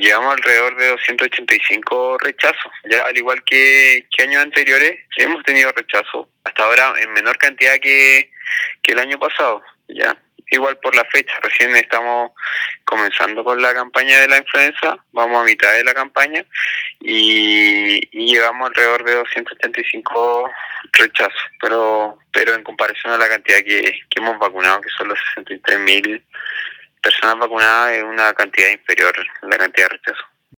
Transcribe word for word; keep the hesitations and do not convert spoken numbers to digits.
llevamos alrededor de doscientos ochenta y cinco rechazos. Ya al igual que, que años anteriores, hemos tenido rechazos. Hasta ahora en menor cantidad que, que el año pasado. Ya igual por la fecha, recién estamos comenzando con la campaña de la influenza, vamos a mitad de la campaña y, y llevamos alrededor de doscientos ochenta y cinco rechazos, pero pero en comparación a la cantidad que, que hemos vacunado, que son los sesenta y tres mil personas vacunadas, es una cantidad inferior a la cantidad de rechazos.